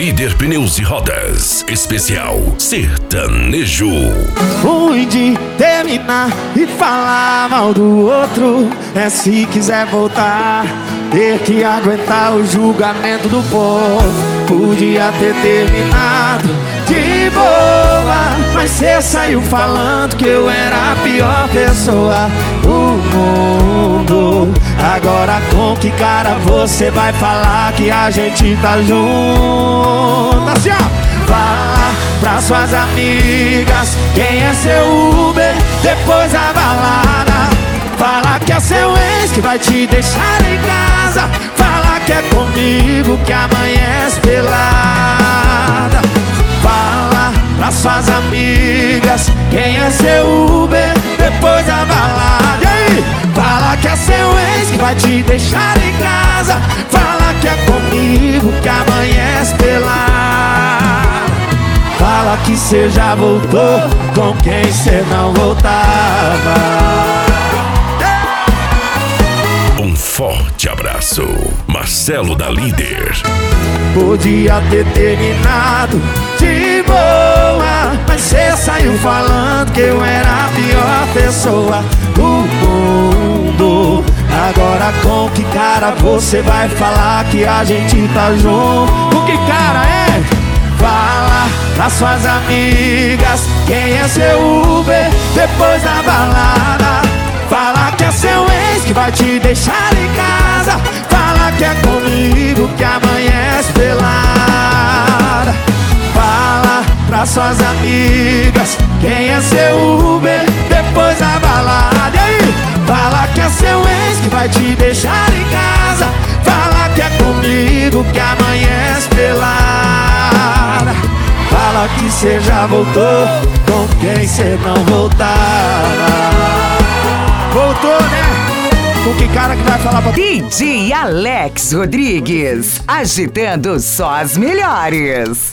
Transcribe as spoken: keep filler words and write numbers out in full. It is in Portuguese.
Líder Pneus e Rodas, especial sertanejo. Ruim de terminar e falar mal do outro é se quiser voltar, ter que aguentar o julgamento do povo. Podia ter terminado de boa, mas cê saiu falando que eu era a pior pessoa do mundo. Agora com que cara você vai falar que a gente tá junto? Assim, ó. Fala pra suas amigas quem é seu Uber depois da balada. Fala que é seu ex que vai te deixar em casa. Fala que é comigo que amanhece pelada. Fala pra suas amigas quem é seu Uber depois da balada. E aí? Fala que é seu ex que vai te deixar em casa. Fala que é comigo que amanhece pelada. Fala que cê já voltou com quem cê não voltava. Um forte abraço, Marcelo da Líder. Podia ter terminado de boa, mas cê saiu falando que eu era a pior pessoa do mundo. Agora com que cara você vai falar que a gente tá junto? Com que cara é? Fala pra suas amigas quem é seu Uber depois da balada. Fala que é seu ex que vai te deixar em casa. Fala que é comigo que amanhece pelada. Fala pra suas amigas quem é seu Uber depois da balada. E aí? Fala que é seu ex que vai te deixar em casa. Fala que é comigo que amanhece pelada. Fala que cê já voltou com quem cê não voltava. Voltou, né? Com que cara que vai falar pra... D J Alex Rodrigues, agitando só as melhores.